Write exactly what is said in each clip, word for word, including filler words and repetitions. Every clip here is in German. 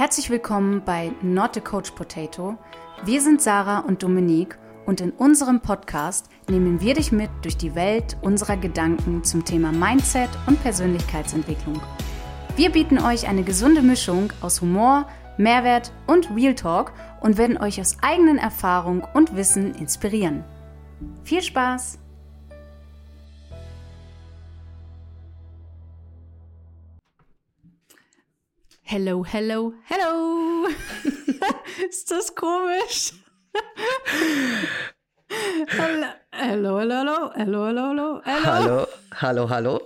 Herzlich willkommen bei Not a Coach Potato. Wir sind Sarah und Dominique und in unserem Podcast nehmen wir dich mit durch die Welt unserer Gedanken zum Thema Mindset und Persönlichkeitsentwicklung. Wir bieten euch eine gesunde Mischung aus Humor, Mehrwert und Real Talk und werden euch aus eigenen Erfahrungen und Wissen inspirieren. Viel Spaß! Hello, hello, hello! Ist das komisch? Hallo, hallo, hallo, hallo, hallo, hallo. Hallo, hallo, hallo.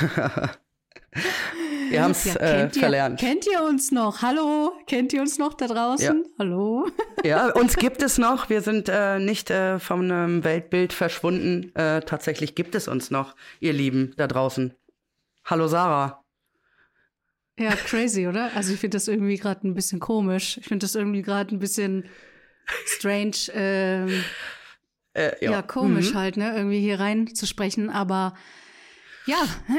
Wir haben es ja, äh, verlernt. Kennt ihr uns noch? Hallo? Kennt ihr uns noch da draußen? Ja. Hallo? Ja, uns gibt es noch. Wir sind äh, nicht äh, vom ähm, Weltbild verschwunden. Äh, tatsächlich gibt es uns noch, ihr Lieben da draußen. Hallo Sarah. Ja, crazy, oder? Also ich finde das irgendwie gerade ein bisschen komisch. Ich finde das irgendwie gerade ein bisschen strange. Ähm, äh, ja. ja, komisch mhm. halt, ne? Irgendwie hier rein zu sprechen. Aber ja,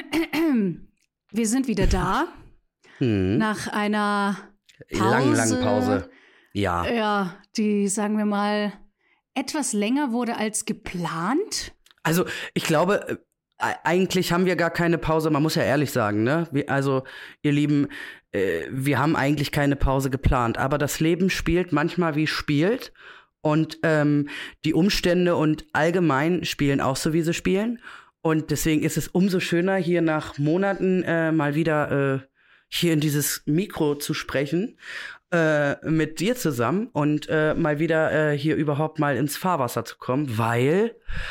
wir sind wieder da. Mhm. Nach einer Pause. Lang, lang Pause. Ja. Ja, die, sagen wir mal, etwas länger wurde als geplant. Also ich glaube, eigentlich haben wir gar keine Pause, man muss ja ehrlich sagen, ne? Wir, also, ihr Lieben, äh, wir haben eigentlich keine Pause geplant, aber das Leben spielt manchmal wie es spielt und ähm, die Umstände und allgemein spielen auch so, wie sie spielen und deswegen ist es umso schöner, hier nach Monaten äh, mal wieder äh, hier in dieses Mikro zu sprechen äh, mit dir zusammen und äh, mal wieder äh, hier überhaupt mal ins Fahrwasser zu kommen, weil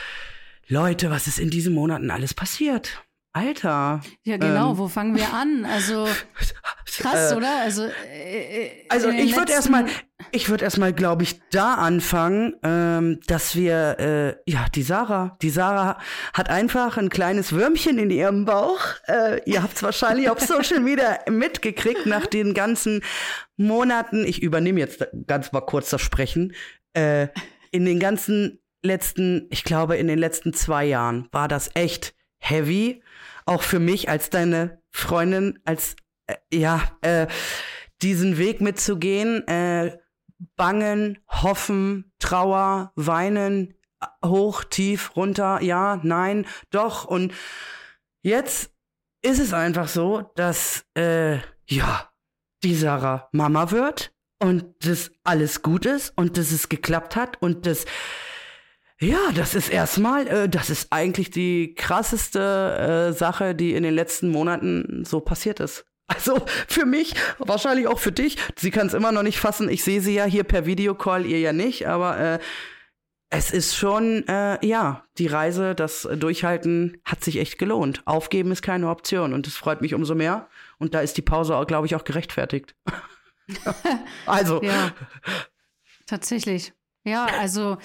Leute, was ist in diesen Monaten alles passiert? Alter. Ja, genau. Ähm, wo fangen wir an? Also krass, äh, oder? Also, äh, also ich würde erstmal, ich würde erstmal, glaube ich, da anfangen, ähm, dass wir, äh, ja, die Sarah, die Sarah hat einfach ein kleines Würmchen in ihrem Bauch. Äh, ihr habt es wahrscheinlich auf Social Media mitgekriegt nach den ganzen Monaten. Ich übernehme jetzt ganz mal kurz das Sprechen. Äh, in den ganzen letzten, ich glaube, in den letzten zwei Jahren war das echt heavy. Auch für mich als deine Freundin, als, äh, ja, äh, diesen Weg mitzugehen, äh, bangen, hoffen, Trauer, weinen, hoch, tief, runter, ja, nein, doch. Und jetzt ist es einfach so, dass, äh, ja, die Sarah Mama wird und das alles gut ist und dass es geklappt hat und das Ja, das ist erstmal, äh, das ist eigentlich die krasseste äh, Sache, die in den letzten Monaten so passiert ist. Also für mich, wahrscheinlich auch für dich. Sie kann es immer noch nicht fassen. Ich sehe sie ja hier per Videocall, ihr ja nicht. Aber äh, es ist schon, äh, ja, die Reise, das Durchhalten hat sich echt gelohnt. Aufgeben ist keine Option und das freut mich umso mehr. Und da ist die Pause, glaube ich, auch gerechtfertigt. Also. Ja, tatsächlich. Ja, also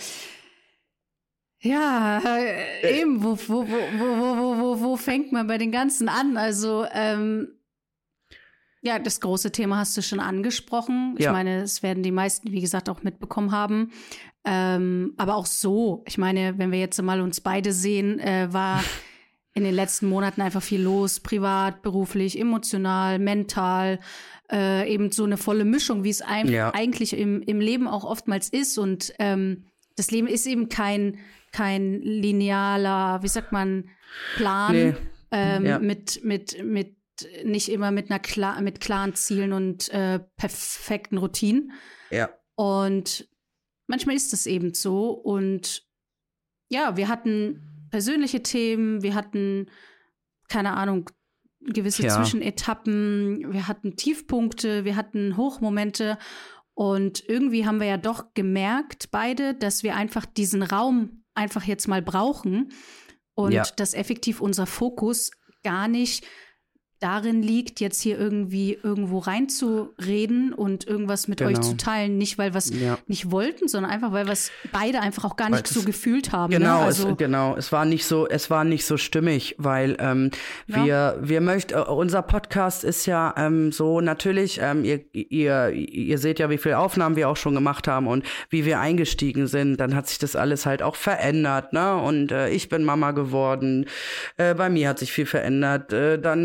Ja, äh, eben, wo, wo, wo, wo, wo, wo, wo fängt man bei den Ganzen an? Also, ähm, ja, das große Thema hast du schon angesprochen. Ich ja. meine, es werden die meisten, wie gesagt, auch mitbekommen haben. Ähm, aber auch so, ich meine, wenn wir jetzt mal uns beide sehen, äh, war in den letzten Monaten einfach viel los, privat, beruflich, emotional, mental, äh, eben so eine volle Mischung, wie es ein, ja. eigentlich im, im Leben auch oftmals ist. Und ähm, das Leben ist eben kein kein linearer, wie sagt man, Plan nee. ähm, ja. mit mit mit nicht immer mit einer klar mit klaren Zielen und äh, perfekten Routinen. Ja. Und manchmal ist es eben so. Und ja, wir hatten persönliche Themen, wir hatten, keine Ahnung, gewisse ja. Zwischenetappen, wir hatten Tiefpunkte, wir hatten Hochmomente. Und irgendwie haben wir ja doch gemerkt, beide, dass wir einfach diesen Raum einfach jetzt mal brauchen und ja. dass effektiv unser Fokus gar nicht darin liegt, jetzt hier irgendwie irgendwo reinzureden und irgendwas mit genau. euch zu teilen. Nicht, weil wir es ja. nicht wollten, sondern einfach, weil wir es beide einfach auch gar nicht so gefühlt haben. Genau, ne? also, es, genau. Es war nicht so, es war nicht so stimmig, weil ähm, ja. wir, wir möchten, äh, unser Podcast ist ja ähm, so natürlich, ähm, ihr, ihr, ihr seht ja, wie viele Aufnahmen wir auch schon gemacht haben und wie wir eingestiegen sind. Dann hat sich das alles halt auch verändert, ne? Und äh, ich bin Mama geworden. Äh, bei mir hat sich viel verändert. Äh, dann ist jetzt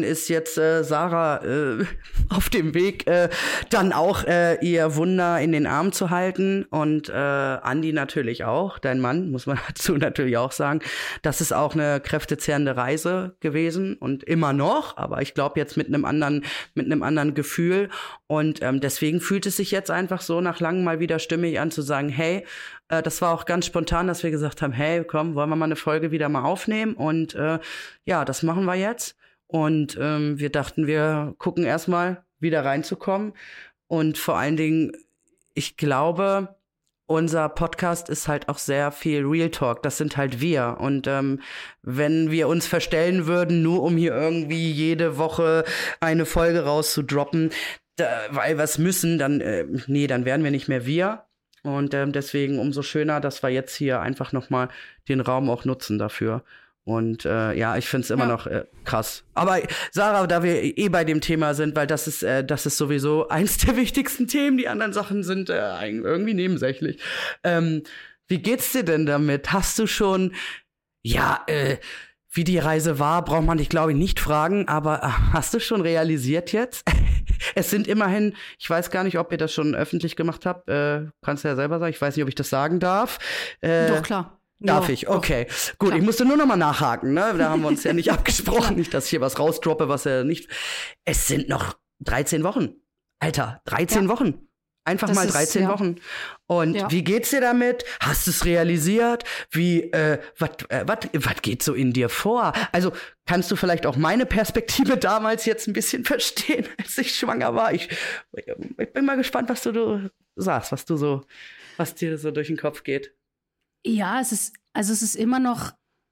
jetzt äh, Sarah äh, auf dem Weg, äh, dann auch äh, ihr Wunder in den Arm zu halten und äh, Andi natürlich auch, dein Mann, muss man dazu natürlich auch sagen. Das ist auch eine kräftezehrende Reise gewesen und immer noch, aber ich glaube jetzt mit einem anderen, mit einem anderen Gefühl. Und ähm, deswegen fühlt es sich jetzt einfach so nach langem mal wieder stimmig an zu sagen, hey, äh, das war auch ganz spontan, dass wir gesagt haben, hey, komm, wollen wir mal eine Folge wieder mal aufnehmen? Und äh, ja, das machen wir jetzt. Und ähm, wir dachten, wir gucken erstmal, wieder reinzukommen. Und vor allen Dingen, ich glaube, unser Podcast ist halt auch sehr viel Real Talk. Das sind halt wir. Und ähm, wenn wir uns verstellen würden, nur um hier irgendwie jede Woche eine Folge rauszudroppen, da, weil wir es müssen, dann, äh, nee, dann wären wir nicht mehr wir. Und ähm, deswegen umso schöner, dass wir jetzt hier einfach noch mal den Raum auch nutzen dafür. Und äh, ja, ich finde es immer ja. noch äh, krass. Aber Sarah, da wir eh bei dem Thema sind, weil das ist, äh, das ist sowieso eins der wichtigsten Themen. Die anderen Sachen sind äh, irgendwie nebensächlich. Ähm, wie geht's dir denn damit? Hast du schon, ja, äh, wie die Reise war, braucht man dich, glaube ich, nicht fragen. Aber äh, hast du schon realisiert jetzt? Es sind immerhin, ich weiß gar nicht, ob ihr das schon öffentlich gemacht habt. Äh, kannst du ja selber sagen. Ich weiß nicht, ob ich das sagen darf. Äh, Doch, klar. Darf ja, ich? Okay. Doch. Gut, Klar. Ich musste nur noch mal nachhaken. Ne? Da haben wir uns ja nicht abgesprochen. Nicht, dass ich hier was rausdroppe, was er nicht... Es sind noch dreizehn Wochen. Alter, dreizehn ja. Wochen. Einfach das mal dreizehn ist, ja. Wochen. Und ja. wie geht's dir damit? Hast du es realisiert? Wie, äh, was äh, wat, wat geht so in dir vor? Also, kannst du vielleicht auch meine Perspektive damals jetzt ein bisschen verstehen, als ich schwanger war? Ich, ich bin mal gespannt, was du, du sagst, was du so, was dir so durch den Kopf geht. Ja, es ist, also es ist immer noch,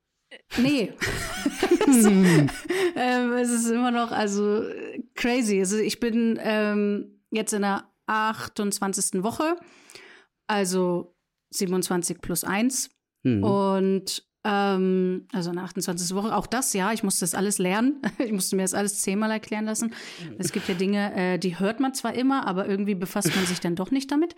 nee. es, ähm, es ist immer noch, also crazy. Also ich bin ähm, jetzt in der achtundzwanzigsten Woche, also siebenundzwanzig plus eins. Mhm. Und ähm, also in der achtundzwanzigsten Woche, auch das, ja, ich musste das alles lernen. Ich musste mir das alles zehnmal erklären lassen. Es gibt ja Dinge, äh, die hört man zwar immer, aber irgendwie befasst man sich dann doch nicht damit.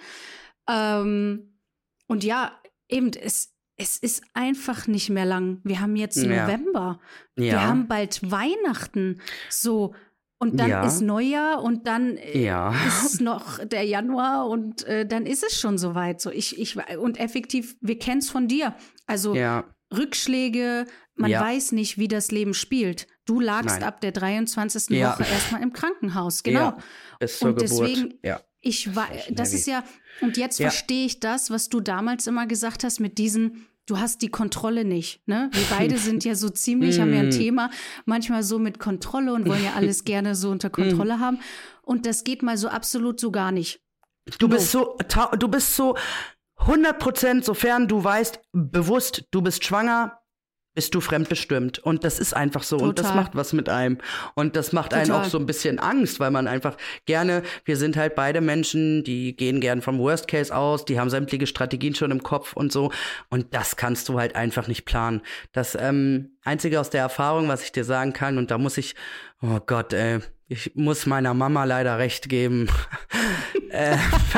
Ähm, und ja, eben, es, es ist einfach nicht mehr lang. Wir haben jetzt ja. November. Ja. Wir haben bald Weihnachten. So. Und dann ja. ist Neujahr und dann ja. ist noch der Januar und äh, dann ist es schon soweit. So, ich, ich, und effektiv, wir kennen es von dir. Also ja. Rückschläge, man ja. weiß nicht, wie das Leben spielt. Du lagst Nein. ab der dreiundzwanzigsten Ja. Woche erstmal im Krankenhaus, genau. Ja. Bis zur und deswegen, Geburt. Ja. ich war, das ist ja, und jetzt ja. verstehe ich das, was du damals immer gesagt hast mit diesen, du hast die Kontrolle nicht, ne? Wir beide sind ja so ziemlich, haben ja ein Thema, manchmal so mit Kontrolle und wollen ja alles gerne so unter Kontrolle haben. Und das geht mal so absolut so gar nicht. Du no. bist so, du bist so hundert Prozent, sofern du weißt, bewusst, du bist schwanger, bist du fremdbestimmt. Und das ist einfach so. Total. Und das macht was mit einem. Und das macht Total. einen auch so ein bisschen Angst, weil man einfach gerne, wir sind halt beide Menschen, die gehen gern vom Worst Case aus, die haben sämtliche Strategien schon im Kopf und so. Und das kannst du halt einfach nicht planen. Das ähm, Einzige aus der Erfahrung, was ich dir sagen kann, und da muss ich, oh Gott, ey, ich muss meiner Mama leider recht geben. äh,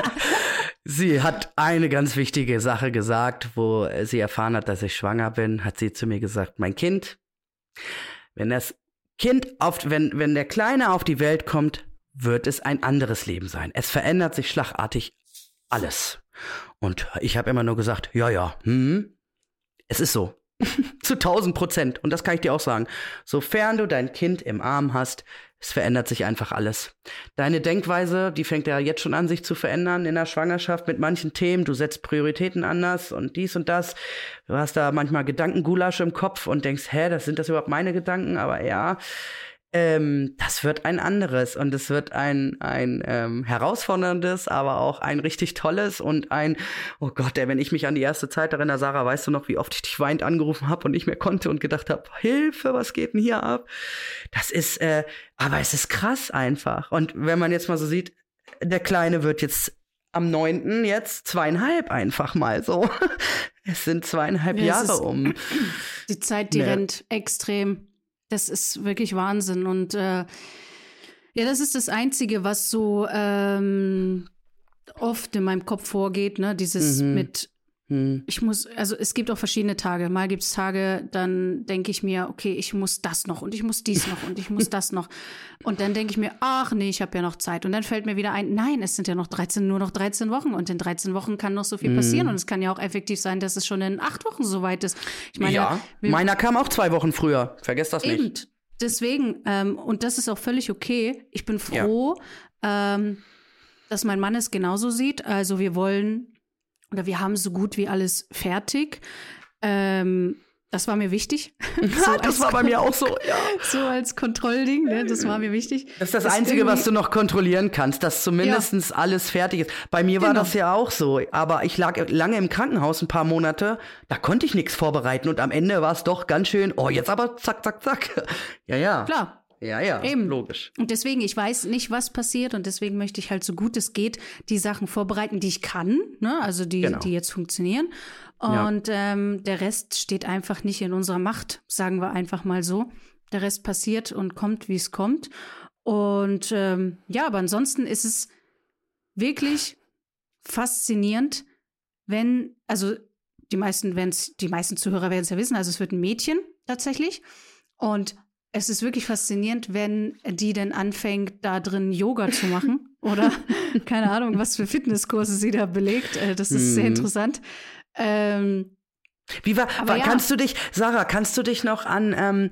Sie hat eine ganz wichtige Sache gesagt, wo sie erfahren hat, dass ich schwanger bin, hat sie zu mir gesagt, mein Kind, wenn das Kind auf, wenn, wenn der Kleine auf die Welt kommt, wird es ein anderes Leben sein. Es verändert sich schlagartig alles. Und ich habe immer nur gesagt, ja, ja, hm, es ist so. Zu tausend Prozent. Und das kann ich dir auch sagen. Sofern du dein Kind im Arm hast, es verändert sich einfach alles. Deine Denkweise, die fängt ja jetzt schon an, sich zu verändern in der Schwangerschaft mit manchen Themen. Du setzt Prioritäten anders und dies und das. Du hast da manchmal Gedankengulasch im Kopf und denkst, hä, das sind das überhaupt meine Gedanken? Aber ja, ähm, das wird ein anderes und es wird ein, ein ähm, herausforderndes, aber auch ein richtig tolles und ein, oh Gott, ey, wenn ich mich an die erste Zeit erinnere, Sarah, weißt du noch, wie oft ich dich weinend angerufen habe und nicht mehr konnte und gedacht habe, Hilfe, was geht denn hier ab? Das ist, äh, aber es ist krass einfach. Und wenn man jetzt mal so sieht, der Kleine wird jetzt am neunten jetzt zweieinhalb einfach mal so. Es sind zweieinhalb ja, Jahre um. Die Zeit, die ne. rennt extrem. Das ist wirklich Wahnsinn. Und äh, ja, das ist das Einzige, was so ähm, oft in meinem Kopf vorgeht, ne? Dieses mhm. mit, Hm. Ich muss, also es gibt auch verschiedene Tage. Mal gibt es Tage, dann denke ich mir, okay, ich muss das noch und ich muss dies noch und ich muss das noch. Und dann denke ich mir, ach nee, ich habe ja noch Zeit. Und dann fällt mir wieder ein, nein, es sind ja noch dreizehn, nur noch dreizehn Wochen. Und in dreizehn Wochen kann noch so viel passieren. Hm. Und es kann ja auch effektiv sein, dass es schon in acht Wochen soweit ist. Ich meine, ja, meiner kam auch zwei Wochen früher. Vergesst das eben, nicht. Deswegen, ähm, und das ist auch völlig okay. Ich bin froh, ja. ähm, dass mein Mann es genauso sieht. Also wir wollen oder wir haben so gut wie alles fertig. Ähm, das war mir wichtig. so das war bei mir auch so, ja. So als Kontrollding, ne? Das war mir wichtig. Das ist das, das Einzige, was du noch kontrollieren kannst, dass zumindest ja. alles fertig ist. Bei mir war genau. das ja auch so. Aber ich lag lange im Krankenhaus, ein paar Monate. Da konnte ich nichts vorbereiten. Und am Ende war es doch ganz schön, oh, jetzt aber zack, zack, zack. Ja, ja. Klar. Ja, ja, eben. Logisch. Und deswegen, ich weiß nicht, was passiert und deswegen möchte ich halt so gut es geht die Sachen vorbereiten, die ich kann, ne? Also die, genau. die jetzt funktionieren. Und ja. ähm, der Rest steht einfach nicht in unserer Macht, sagen wir einfach mal so. Der Rest passiert und kommt, wie es kommt. Und ähm, ja, aber ansonsten ist es wirklich faszinierend, wenn, also die meisten, wenn's, die meisten Zuhörer werden es ja wissen, also es wird ein Mädchen tatsächlich. Und es ist wirklich faszinierend, wenn die denn anfängt, da drin Yoga zu machen oder keine Ahnung, was für Fitnesskurse sie da belegt. Das ist hm. sehr interessant. Ähm, Wie war, war ja. kannst du dich, Sarah, kannst du dich noch an, ähm,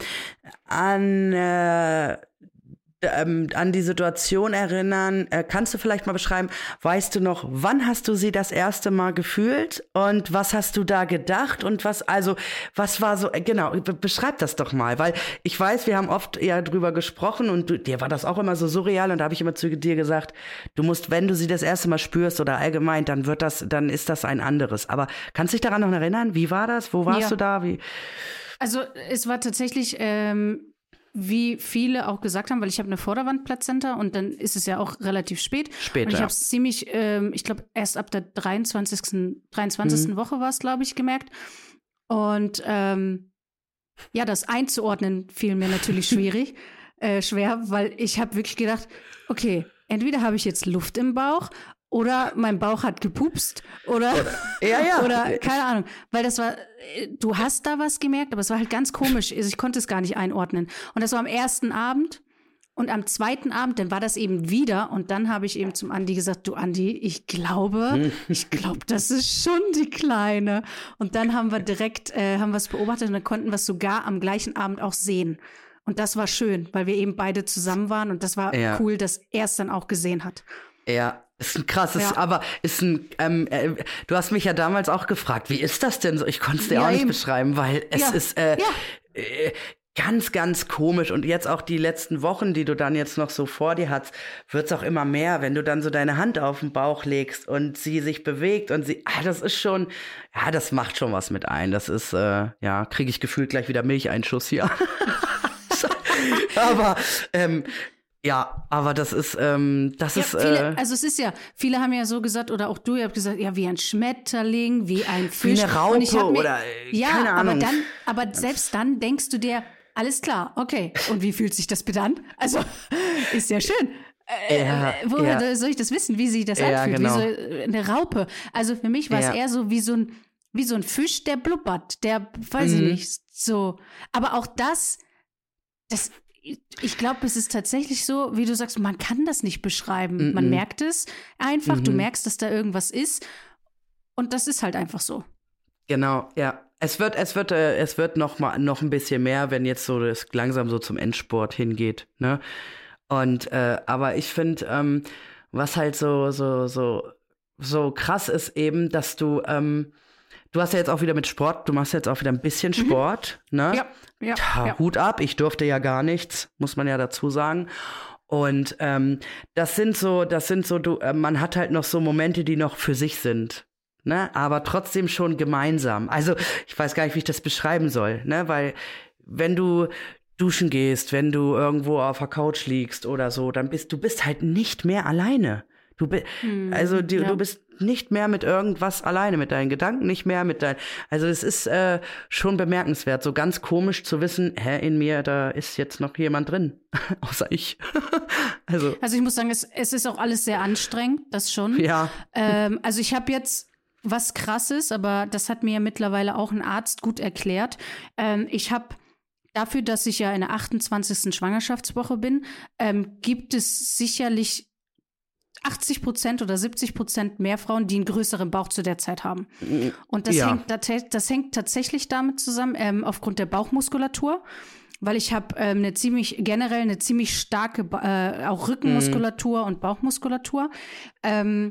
an, äh, ähm, an die Situation erinnern? Äh, kannst du vielleicht mal beschreiben, weißt du noch, wann hast du sie das erste Mal gefühlt und was hast du da gedacht und was, also, was war so, äh, genau, be- beschreib das doch mal, weil ich weiß, wir haben oft eher drüber gesprochen und du, dir war das auch immer so surreal und da habe ich immer zu dir gesagt, du musst, wenn du sie das erste Mal spürst oder allgemein, dann wird das, dann ist das ein anderes. Aber kannst du dich daran noch erinnern? Wie war das? Wo warst ja. du da? Wie? Also, es war tatsächlich, ähm, wie viele auch gesagt haben, weil ich habe eine Vorderwandplazenta und dann ist es ja auch relativ spät. Später. Und ich habe es ziemlich, ähm, ich glaube, erst ab der dreiundzwanzigsten dreiundzwanzigsten Mhm. Woche war es, glaube ich, gemerkt. Und ähm, ja, das einzuordnen fiel mir natürlich schwierig, äh, schwer, weil ich habe wirklich gedacht, okay, entweder habe ich jetzt Luft im Bauch oder mein Bauch hat gepupst oder, oder, ja, ja. oder keine Ahnung. Weil das war, du hast da was gemerkt, aber es war halt ganz komisch. Also ich konnte es gar nicht einordnen. Und das war am ersten Abend und am zweiten Abend, dann war das eben wieder. Und dann habe ich eben zum Andi gesagt, du Andi, ich glaube, ich glaube, das ist schon die Kleine. Und dann haben wir direkt, äh, haben wir es beobachtet und dann konnten wir es sogar am gleichen Abend auch sehen. Und das war schön, weil wir eben beide zusammen waren. Und das war ja. cool, dass er es dann auch gesehen hat. Ja, ist ein krasses, ja. aber ist ein, ähm, äh, du hast mich ja damals auch gefragt, wie ist das denn so? Ich konnte es dir ja, auch nicht eben. beschreiben, weil es ja. ist äh, ja. äh, ganz, ganz komisch. Und jetzt auch die letzten Wochen, die du dann jetzt noch so vor dir hast, wird's auch immer mehr, wenn du dann so deine Hand auf den Bauch legst und sie sich bewegt und sie, ah, das ist schon, ja, das macht schon was mit ein. Das ist, äh, ja, kriege ich gefühlt gleich wieder Milcheinschuss hier. aber, ähm, ja, aber das ist, ähm, das ja, ist, viele, äh, also es ist ja, viele haben ja so gesagt, oder auch du, ihr habt gesagt, ja, wie ein Schmetterling, wie ein Fisch. Wie eine Raupe und ich mir, oder, äh, ja, keine Ahnung. aber dann, aber selbst dann denkst du dir, alles klar, okay, und wie fühlt sich das bitte an? Also, ist ja schön. Äh, ja, woher ja. soll ich das wissen, wie sich das ja, anfühlt? Genau. Wie so eine Raupe. Also für mich war es ja. eher so wie so ein, wie so ein Fisch, der blubbert, der, weiß mhm. ich nicht, so. Aber auch das, das, ich glaube, es ist tatsächlich so, wie du sagst, man kann das nicht beschreiben. Mm-mm. Man merkt es einfach, mm-hmm. du merkst, dass da irgendwas ist und das ist halt einfach so. Genau, ja. Es wird, es wird, äh, es wird noch mal noch ein bisschen mehr, wenn jetzt so das langsam so zum Endsport hingeht, ne? Und äh, aber ich finde, ähm, was halt so so so so krass ist eben, dass du ähm, du hast ja jetzt auch wieder mit Sport, du machst jetzt auch wieder ein bisschen Sport, mhm. ne? Ja, ja, Tja, ja. Hut ab, ich durfte ja gar nichts, muss man ja dazu sagen. Und ähm, das sind so, das sind so, du, äh, man hat halt noch so Momente, die noch für sich sind, ne? Aber trotzdem schon gemeinsam. Also ich weiß gar nicht, wie ich das beschreiben soll, ne? Weil wenn du duschen gehst, wenn du irgendwo auf der Couch liegst oder so, dann bist du bist halt nicht mehr alleine. Du bist, hm, also die, ja. du bist nicht mehr mit irgendwas alleine, mit deinen Gedanken nicht mehr, mit deinen, also es ist äh, schon bemerkenswert, so ganz komisch zu wissen, hä, in mir, da ist jetzt noch jemand drin, außer ich. also. also ich muss sagen, es, es ist auch alles sehr anstrengend, das schon. Ja. Ähm, also ich habe jetzt was krass ist, aber das hat mir ja mittlerweile auch ein Arzt gut erklärt. Ähm, ich habe dafür, dass ich ja in der achtundzwanzigsten Schwangerschaftswoche bin, ähm, gibt es sicherlich achtzig Prozent oder siebzig Prozent mehr Frauen, die einen größeren Bauch zu der Zeit haben. Und das, ja. hängt, das hängt tatsächlich damit zusammen, ähm, aufgrund der Bauchmuskulatur. Weil ich habe ähm, eine ziemlich, generell eine ziemlich starke, äh, auch Rückenmuskulatur mhm. und Bauchmuskulatur. Ähm,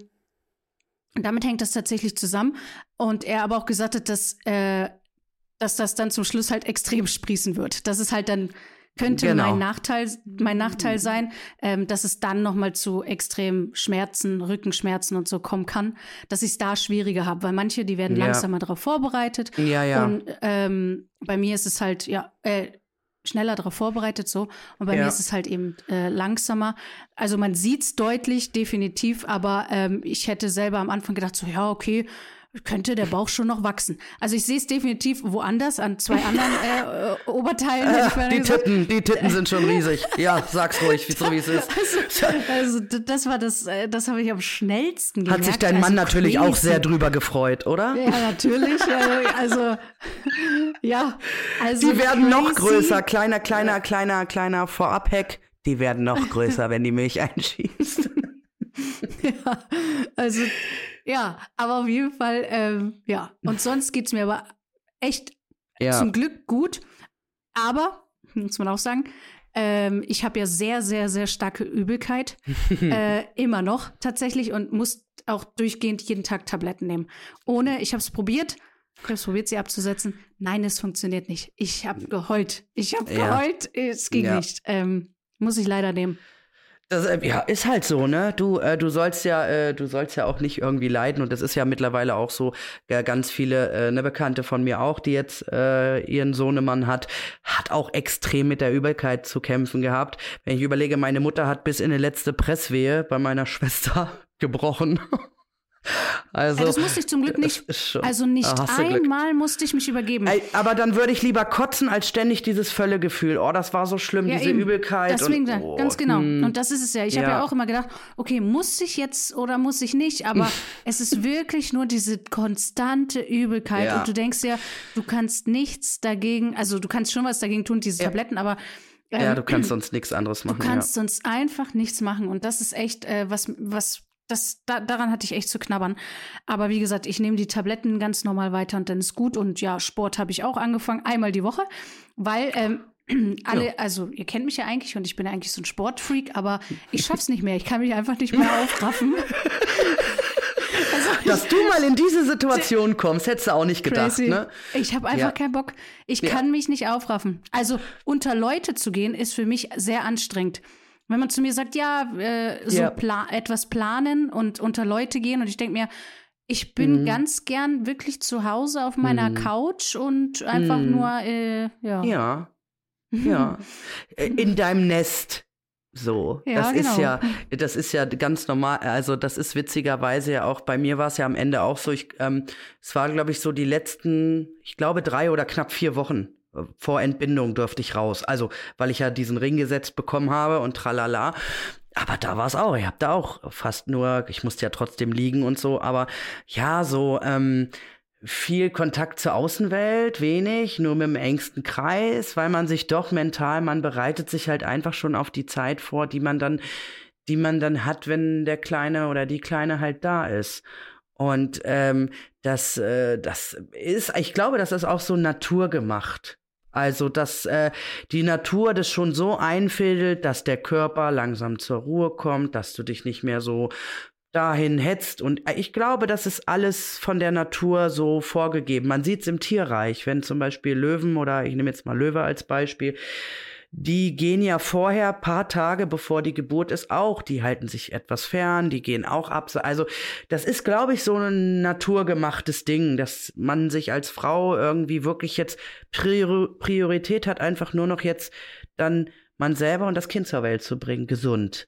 damit hängt das tatsächlich zusammen. Und er aber auch gesagt hat, dass, äh, dass das dann zum Schluss halt extrem sprießen wird. Das ist halt dann könnte genau. mein Nachteil, mein Nachteil sein, ähm, dass es dann noch mal zu extremen Schmerzen, Rückenschmerzen und so kommen kann, dass ich es da schwieriger habe, weil manche, die werden ja. langsamer darauf vorbereitet. Ja, ja. Und ähm, bei mir ist es halt, ja, äh, schneller darauf vorbereitet, so. Und bei ja. mir ist es halt eben äh, langsamer. Also man sieht's deutlich, definitiv, aber ähm, ich hätte selber am Anfang gedacht, so, ja, okay, könnte der Bauch schon noch wachsen. Also ich sehe es definitiv woanders, an zwei anderen äh, äh, Oberteilen. Äh, die gesagt. Titten, die Titten sind schon riesig. Ja, sag's ruhig, so wie es ist. Also, also das war das, das habe ich am schnellsten gemerkt. Hat sich dein Mann also natürlich crazy. Auch sehr drüber gefreut, oder? Ja, natürlich. Also, ja. Also die werden crazy. Noch größer, kleiner, kleiner, kleiner, kleiner Vorab-Hack. Die werden noch größer, wenn die Milch einschießt. Ja, also ja, aber auf jeden Fall, ähm, ja. Und sonst geht's mir aber echt ja. zum Glück gut. Aber, muss man auch sagen, ähm, ich habe ja sehr, sehr, sehr starke Übelkeit. äh, immer noch tatsächlich und muss auch durchgehend jeden Tag Tabletten nehmen. Ohne, ich habe es probiert, ich habe es probiert, sie abzusetzen. Nein, es funktioniert nicht. Ich habe geheult. Ich habe ja. geheult. Es ging ja. nicht. Ähm, muss ich leider nehmen. Das, äh, ja, ist halt so, ne? Du, äh, du sollst ja, äh, du sollst ja auch nicht irgendwie leiden und das ist ja mittlerweile auch so. Ja, ganz viele, äh, eine Bekannte von mir auch, die jetzt äh, ihren Sohnemann hat, hat auch extrem mit der Übelkeit zu kämpfen gehabt. Wenn ich überlege, meine Mutter hat bis in die letzte Presswehe bei meiner Schwester gebrochen. Also, Ey, das musste ich zum Glück nicht. Also nicht einmal Glück. musste ich mich übergeben. Ey, aber dann würde ich lieber kotzen, als ständig dieses Völlegefühl. Oh, das war so schlimm, ja, diese eben. Übelkeit. Deswegen, und, oh, ganz genau. Hm. Und das ist es ja. Ich ja. habe ja auch immer gedacht, okay, muss ich jetzt oder muss ich nicht? Aber es ist wirklich nur diese konstante Übelkeit. Ja. Und du denkst ja, du kannst nichts dagegen, also du kannst schon was dagegen tun, diese ja. Tabletten, aber ähm, ja, du kannst sonst nichts anderes machen. Du kannst ja. sonst einfach nichts machen. Und das ist echt äh, was, was Das, da, daran hatte ich echt zu knabbern. Aber wie gesagt, ich nehme die Tabletten ganz normal weiter und dann ist gut. Und ja, Sport habe ich auch angefangen, einmal die Woche. Weil ähm, alle, ja. also ihr kennt mich ja eigentlich und ich bin ja eigentlich so ein Sportfreak, aber ich schaff's nicht mehr. Ich kann mich einfach nicht mehr aufraffen. Also, dass du mal in diese Situation kommst, hättest du auch nicht gedacht, crazy. Ne? Ich habe einfach ja. keinen Bock. Ich ja. kann mich nicht aufraffen. Also unter Leute zu gehen, ist für mich sehr anstrengend. Wenn man zu mir sagt, ja, äh, so ja. Pla- etwas planen und unter Leute gehen und ich denke mir, ich bin mhm. ganz gern wirklich zu Hause auf meiner mhm. Couch und einfach mhm. nur, äh, ja. Ja, ja. In deinem Nest. So, ja, das genau. ist ja, das ist ja ganz normal, also das ist witzigerweise ja auch, bei mir war es ja am Ende auch so, ich, ähm, es war, glaube ich, so die letzten, ich glaube, drei oder knapp vier Wochen vor Entbindung durfte ich raus. Also, weil ich ja diesen Ring gesetzt bekommen habe und tralala. Aber da war es auch. Ich habe da auch fast nur, ich musste ja trotzdem liegen und so. Aber ja, so ähm, viel Kontakt zur Außenwelt, wenig, nur mit dem engsten Kreis, weil man sich doch mental, man bereitet sich halt einfach schon auf die Zeit vor, die man dann, die man dann hat, wenn der Kleine oder die Kleine halt da ist. Und ähm, das, äh, das ist, ich glaube, das ist auch so naturgemacht. Also, dass äh, die Natur das schon so einfädelt, dass der Körper langsam zur Ruhe kommt, dass du dich nicht mehr so dahin hetzt. Und ich glaube, das ist alles von der Natur so vorgegeben. Man sieht es im Tierreich, wenn zum Beispiel Löwen oder ich nehme jetzt mal Löwe als Beispiel, die gehen ja vorher, paar Tage bevor die Geburt ist, auch. Die halten sich etwas fern, die gehen auch ab. Also das ist, glaube ich, so ein naturgemachtes Ding, dass man sich als Frau irgendwie wirklich jetzt Prior- Priorität hat, einfach nur noch jetzt dann man selber und das Kind zur Welt zu bringen, gesund.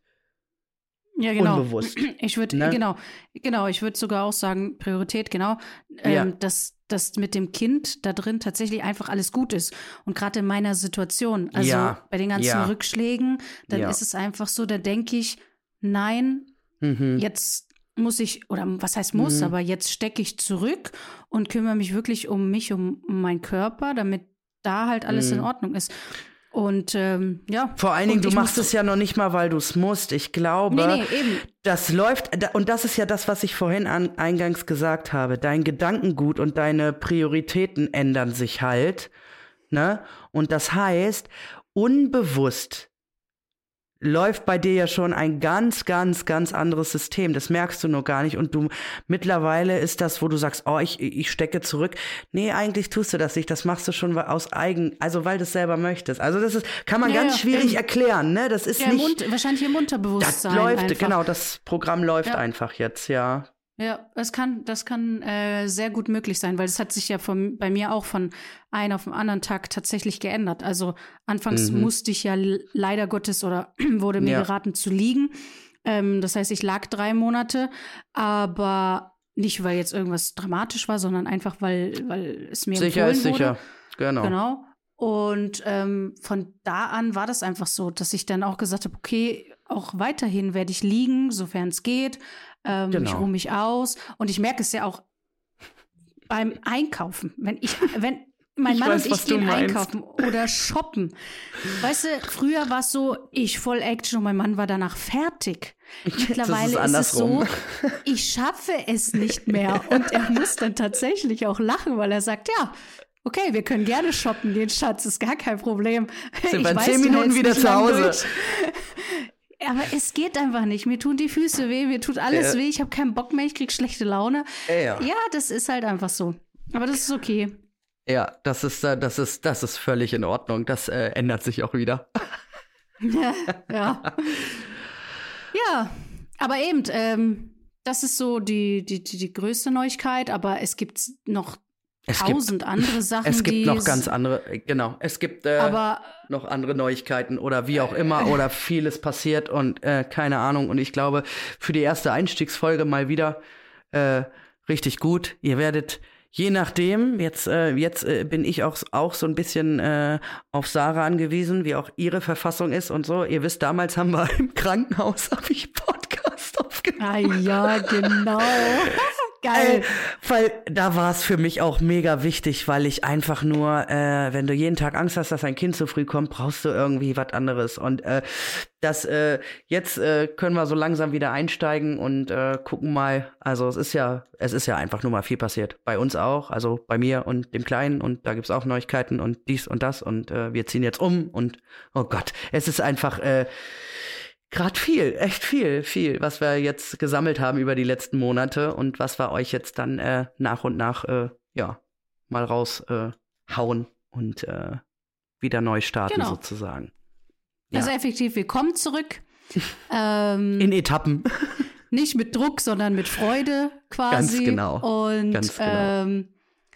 Ja, genau. Unbewusst. Ich würde, ne? genau, genau, ich würde sogar auch sagen, Priorität, genau, ähm, ja. dass, dass mit dem Kind da drin tatsächlich einfach alles gut ist. Und gerade in meiner Situation, also ja. bei den ganzen ja. Rückschlägen, dann ja. ist es einfach so, da denke ich, nein, mhm. jetzt muss ich, oder was heißt muss, mhm. aber jetzt stecke ich zurück und kümmere mich wirklich um mich, um, um meinen Körper, damit da halt alles mhm. in Ordnung ist. Und ähm, ja. Vor allen Dingen, du machst es ja noch nicht mal, weil du es musst. Ich glaube, nee, nee, eben. das läuft, und das ist ja das, was ich vorhin an, eingangs gesagt habe. Dein Gedankengut und deine Prioritäten ändern sich halt. Ne? Und das heißt, unbewusst läuft bei dir ja schon ein ganz, ganz, ganz anderes System. Das merkst du nur gar nicht. Und du mittlerweile ist das, wo du sagst, oh, ich, ich stecke zurück. Nee, eigentlich tust du das nicht. Das machst du schon aus eigen, also weil du es selber möchtest. Also das ist, kann man ja, ganz schwierig im, erklären, ne? Das ist ja, nicht. Im Mund, wahrscheinlich im Unterbewusstsein. Das läuft, einfach. Genau, das Programm läuft ja. einfach jetzt, ja. Ja, das kann, das kann äh, sehr gut möglich sein, weil es hat sich ja von, bei mir auch von einem auf den anderen Tag tatsächlich geändert. Also anfangs mhm. musste ich ja leider Gottes oder wurde mir ja. geraten zu liegen. Ähm, das heißt, ich lag drei Monate, aber nicht, weil jetzt irgendwas dramatisch war, sondern einfach, weil, weil es mir sicher empfohlen ist wurde. Sicher, genau. Genau. Und ähm, von da an war das einfach so, dass ich dann auch gesagt habe, okay, auch weiterhin werde ich liegen, sofern es geht. Ähm, genau. Ich ruhe mich aus. Und ich merke es ja auch beim Einkaufen. Wenn ich, wenn mein ich Mann weiß, und ich gehen einkaufen oder shoppen. Weißt du, früher war es so, ich voll Action und mein Mann war danach fertig. Mittlerweile ist, ist es so, ich schaffe es nicht mehr. Und er muss dann tatsächlich auch lachen, weil er sagt, ja, okay, wir können gerne shoppen gehen, Schatz, ist gar kein Problem. Sind wir in zehn Minuten wieder zu Hause. Aber es geht einfach nicht. Mir tun die Füße weh, mir tut alles äh, weh. Ich habe keinen Bock mehr, ich krieg schlechte Laune. Äh, ja. ja, das ist halt einfach so. Aber das ist okay. Ja, das ist, das ist, das ist völlig in Ordnung. Das äh, ändert sich auch wieder. ja, ja. Ja, aber eben, ähm, das ist so die, die, die, die größte Neuigkeit. Aber es gibt noch Es tausend gibt, andere Sachen, Es gibt die noch ganz andere, genau. Es gibt äh, aber, noch andere Neuigkeiten oder wie auch immer oder vieles passiert und äh, keine Ahnung. Und ich glaube, für die erste Einstiegsfolge mal wieder äh, richtig gut. Ihr werdet, je nachdem, jetzt, äh, jetzt äh, bin ich auch, auch so ein bisschen äh, auf Sarah angewiesen, wie auch ihre Verfassung ist und so. Ihr wisst, damals haben wir im Krankenhaus, habe ich Podcast aufgenommen. Ah ja, genau. Geil. Äh, weil da war es für mich auch mega wichtig, weil ich einfach nur, äh, wenn du jeden Tag Angst hast, dass ein Kind zu früh kommt, brauchst du irgendwie was anderes. Und äh, das äh, jetzt äh, können wir so langsam wieder einsteigen und äh, gucken mal. Also es ist ja, es ist ja einfach nur mal viel passiert. Bei uns auch, also bei mir und dem Kleinen und da gibt's auch Neuigkeiten und dies und das und äh, wir ziehen jetzt um und oh Gott, es ist einfach äh, Gerade viel, echt viel, viel, was wir jetzt gesammelt haben über die letzten Monate und was wir euch jetzt dann äh, nach und nach äh, ja mal raushauen äh, und äh, wieder neu starten genau. sozusagen. Ja. Also effektiv, wir kommen zurück. ähm, In Etappen. Nicht mit Druck, sondern mit Freude quasi. Ganz genau. Und Ganz genau. Ähm,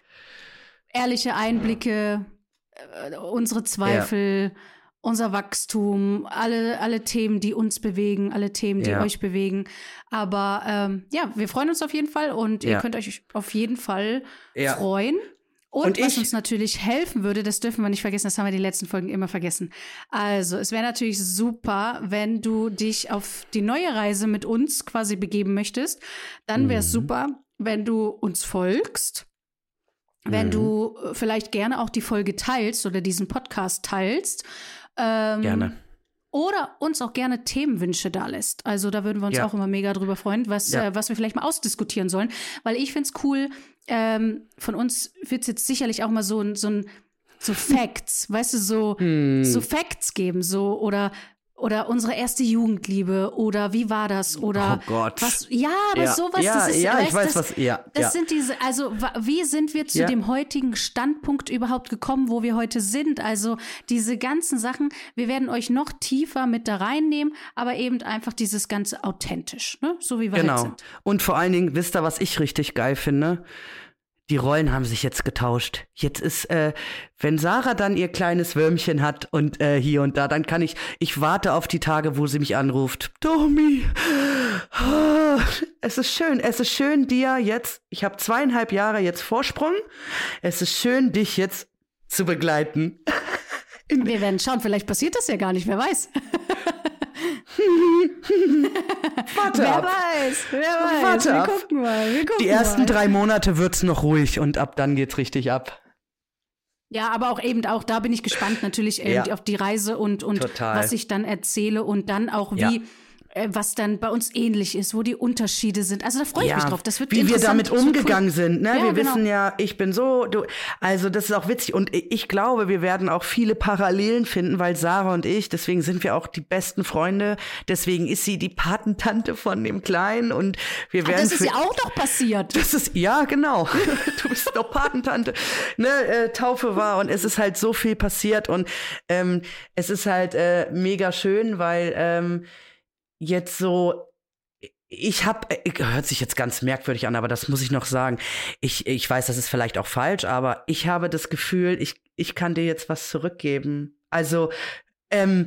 ehrliche Einblicke, äh, unsere Zweifel. Ja. Unser Wachstum, alle, alle Themen, die uns bewegen, alle Themen, die ja. euch bewegen. Aber ähm, ja, wir freuen uns auf jeden Fall und ja. ihr könnt euch auf jeden Fall ja. freuen. Und, und was ich, uns natürlich helfen würde, das dürfen wir nicht vergessen, das haben wir die letzten Folgen immer vergessen. Also es wäre natürlich super, wenn du dich auf die neue Reise mit uns quasi begeben möchtest. Dann wäre es mhm. super, wenn du uns folgst. Wenn mhm. du vielleicht gerne auch die Folge teilst oder diesen Podcast teilst. Ähm, gerne. Oder uns auch gerne Themenwünsche da lässt. Also da würden wir uns ja. auch immer mega drüber freuen, was, ja. äh, was wir vielleicht mal ausdiskutieren sollen. Weil ich find's cool, ähm, von uns wird's jetzt sicherlich auch mal so ein, so ein, so Facts, weißt du, so, hm. so Facts geben, so, oder Oder unsere erste Jugendliebe oder wie war das oder oh Gott. was ja, aber ja, sowas ja, das ist ja, weißt, ich weiß das, was ja das ja. sind diese also wie sind wir zu ja. dem heutigen Standpunkt überhaupt gekommen, wo wir heute sind? Also diese ganzen Sachen, wir werden euch noch tiefer mit da reinnehmen, aber eben einfach dieses ganze authentisch, ne? So wie wir genau. halt sind. Und vor allen Dingen, wisst ihr, was ich richtig geil finde? Die Rollen haben sich jetzt getauscht. Jetzt ist, äh, wenn Sarah dann ihr kleines Würmchen hat und äh, hier und da, dann kann ich, ich warte auf die Tage, wo sie mich anruft. Domi, oh, es ist schön, es ist schön, dir jetzt, ich habe zweieinhalb Jahre jetzt Vorsprung, es ist schön, dich jetzt zu begleiten. Wir werden schauen, vielleicht passiert das ja gar nicht, wer weiß. Warte wer ab. weiß, wer weiß. Warte wir ab. gucken mal, wir gucken Die ersten mal. drei Monate wird's noch ruhig und ab dann geht's richtig ab. Ja, aber auch eben, auch da bin ich gespannt natürlich eben Ja. auf die Reise und, und Total. was ich dann erzähle und dann auch wie, Ja. äh, was dann bei uns ähnlich ist, wo die Unterschiede sind. Also da freue ich Ja, mich drauf. Das wird wie wir interessant. damit Das wird umgegangen cool. sind. Ne? Ja, wir genau. wissen ja, ich bin so, du, also das ist auch witzig. Und ich glaube, wir werden auch viele Parallelen finden, weil Sarah und ich, deswegen sind wir auch die besten Freunde. Deswegen ist sie die Patentante von dem Kleinen und wir werden. Das ist für, ja auch doch passiert. Das ist, ja, genau. Du bist doch Patentante. Ne, äh, Taufe war und es ist halt so viel passiert und ähm, es ist halt äh, mega schön, weil ähm, jetzt so, ich hab, äh, hört sich jetzt ganz merkwürdig an, aber das muss ich noch sagen. Ich, ich weiß, das ist vielleicht auch falsch, aber ich habe das Gefühl, ich, ich kann dir jetzt was zurückgeben. Also, ähm,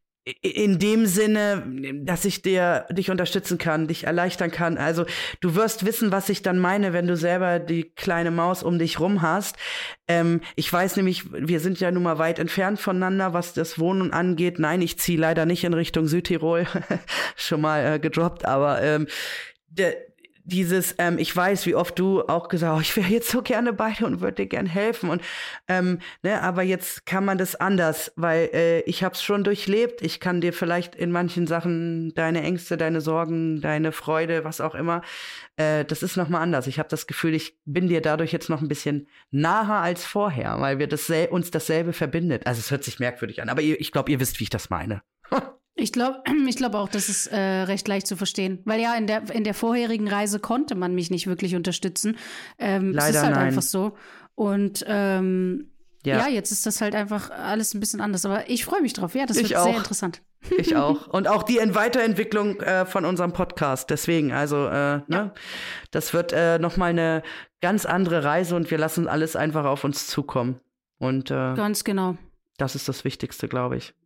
in dem Sinne, dass ich dir dich unterstützen kann, dich erleichtern kann. Also du wirst wissen, was ich dann meine, wenn du selber die kleine Maus um dich rum hast. Ähm, ich weiß nämlich, wir sind ja nun mal weit entfernt voneinander, was das Wohnen angeht. Nein, ich ziehe leider nicht in Richtung Südtirol, schon mal äh, gedroppt, aber ähm, der Dieses, ähm, ich weiß, wie oft du auch gesagt hast, oh, ich wäre jetzt so gerne bei dir und würde dir gern helfen. Und ähm, ne, aber jetzt kann man das anders, weil äh, ich habe es schon durchlebt. Ich kann dir vielleicht in manchen Sachen deine Ängste, deine Sorgen, deine Freude, was auch immer, äh, das ist noch mal anders. Ich habe das Gefühl, ich bin dir dadurch jetzt noch ein bisschen naher als vorher, weil wir das sel- uns dasselbe verbindet. Also es hört sich merkwürdig an, aber ihr, ich glaube, ihr wisst, wie ich das meine. Ich glaube ich glaub auch, das ist äh, recht leicht zu verstehen. Weil ja, in der, in der vorherigen Reise konnte man mich nicht wirklich unterstützen. Ähm, Leider es ist halt nein. einfach so. Und ähm, ja. Ja. ja, jetzt ist das halt einfach alles ein bisschen anders. Aber ich freue mich drauf. Ja, das Ich wird auch. sehr interessant. Ich auch. Und auch die Weiterentwicklung äh, von unserem Podcast. Deswegen, also, äh, ne, das wird äh, noch mal eine ganz andere Reise und wir lassen alles einfach auf uns zukommen. Und äh, Ganz genau. das ist das Wichtigste, glaube ich.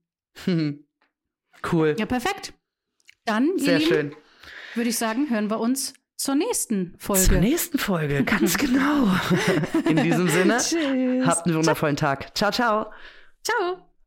Cool. Ja, perfekt. Dann, ihr Sehr Lieben, schön. würde ich sagen, hören wir uns zur nächsten Folge. Zur nächsten Folge, ganz genau. In diesem Sinne, Tschüss. habt einen wundervollen Tag. Ciao, ciao. Ciao.